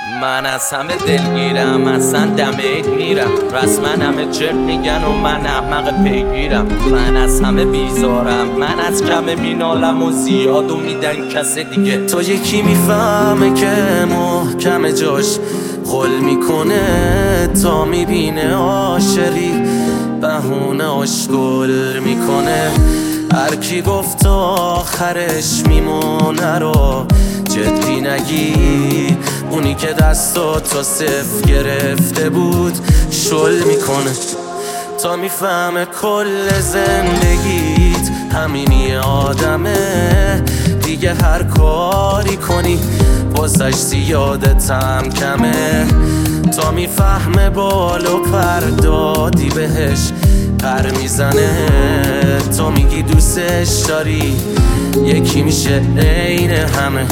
من از همه دلگیرم، اصلا دم عید میرم، رسما همه چرت میگن و من احمق پیگیرم. من از همه بیزارم، من از کم مینالم و زیادو میدن کس دیگه. تو یکی میفهمه که محکم جاش خل میکنه، تا میبینه عاشقی بهونه آشگل میکنه. هر کی گفت آخرش میمونه رو جدی نگی، اونی که دستاتو صفر گرفته بود شل میکنه. تا میفهمه کل زندگیت همینی آدمه، دیگه هر کاری کنی واسش زیادتم کمه. تا میفهمه بال و پر دادی بهش پر میزنه، تو میگی دوستش داری یکی میشه عین همه.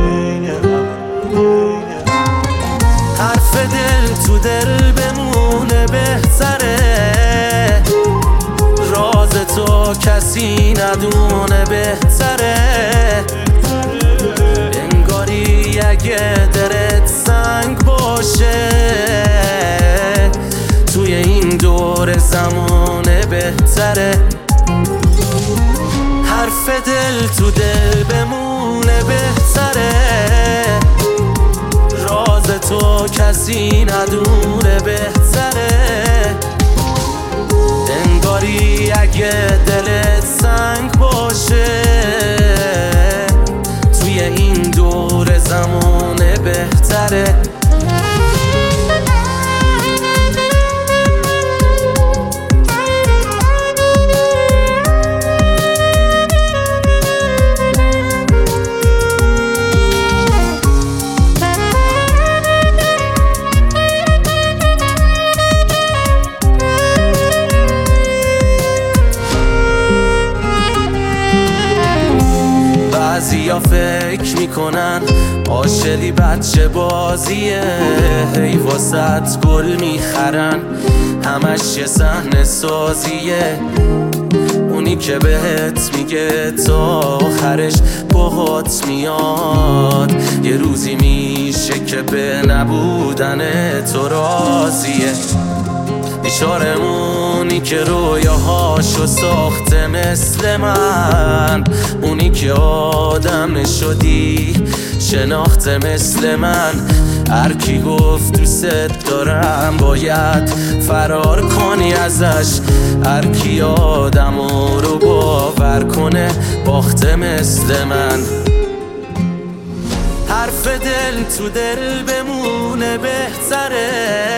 حرف دل تو دل بمونه بهتره، راز تو کسی ندونه بهتره. انگاری اگه دلت سنگ باشه توی این دور زمانه بهتره. حرف دل تو دل بمونه بهتره، راز تو کسی ندونه بهتره. انگاری اگه دلت سنگ باشه توی این دور زمانه بهتره. بعضیا فکر میکنن عاشقی بچه بازیه، هی واسط گل میخرن همش یه صحنه سازیه. اونی که بهت میگه تا آخرش باهات میاد، یه روزی میشه که به نبودن تو راضیه. بیچارمونی که رویاهاشو ساخته مثل من، اونی که آدم نشدی شناخته مثل من. هر کی گفت دوست دارم باید فرار کنی ازش، هر کی آدمو رو باور کنه باخته مثل من. حرف دل تو دل بمونه بهتره،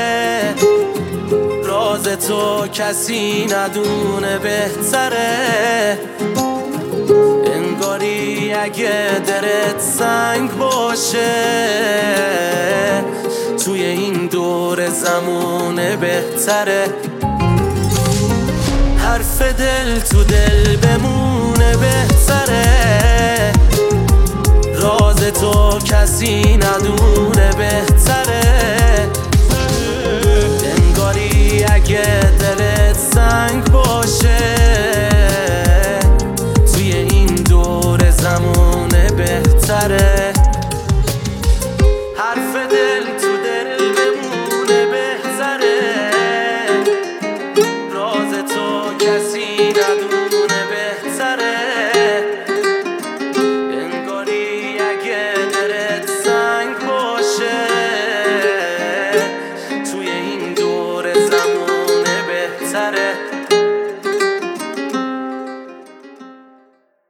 راز تو کسی ندونه بهتره. انگاری اگه دلت سنگ باشه توی این دور زمونه بهتره. حرف دل تو دل بمونه بهتره، راز تو کسی ندونه بهتره. انگاری اگه دلت سنگ باشه توی این دور زمونه بهتره. حرف دل تو دل بمونه بهتره، راز تو کسی ندونه بهتره. انگاری اگه دلت سنگ باشه توی این دور زمونه بهتره.